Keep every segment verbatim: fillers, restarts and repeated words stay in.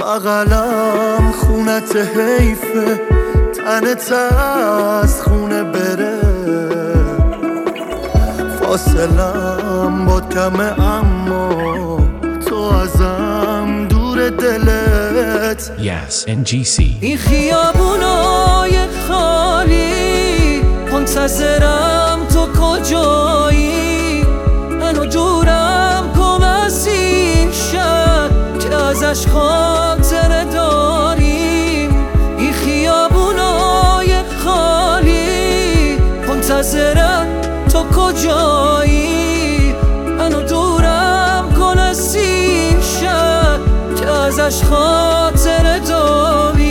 بغلم خونت حیفه، تنت از خونه بره، فاصلم باد کمه اما تو ازم دور دلت. Yes ان جی سی. این خیابونای خالی منتظرم تو کجایی، منو دورم کن از این شهر که ازش خاطره داریم. این خیابونای خالی منتظرم تو کجایی، منو دورم کن از این شهر که ازش خاطره داری.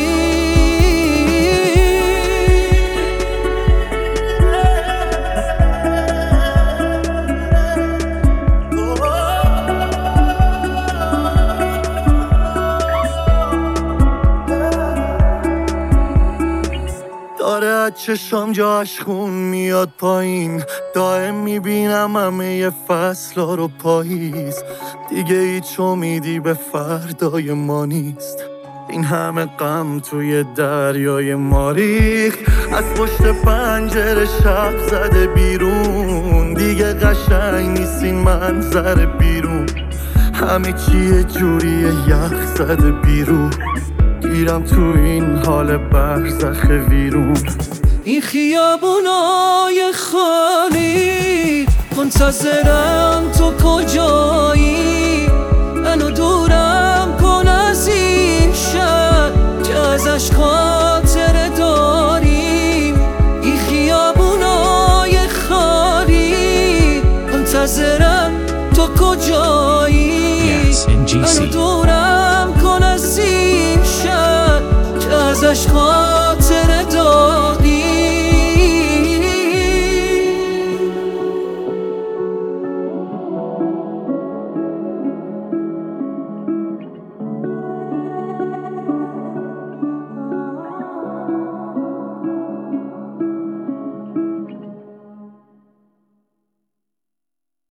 داره از چشام جاش خون میاد پایین، دائم میبینم همه فصلا رو پاییز، دیگه هیچ امیدی به فردای ما نیست. این همه غم توی دریای ما ریخت، از پشت پنجره شب زده بیرون، دیگه قشنگ نیست این منظر بیرون، همه چیه جوریه یخ زده بیرون، گیرم تو این حال برزخ ویرون. این خیابونای خالی منتظرم تو کجایی، منو دورم کن از این شهر که ازش خاطره داریم. این خیابونای خالی منتظرم تو کجایی، Yes ان جی سی. منو دورم کن از این شهر که ازش خاطره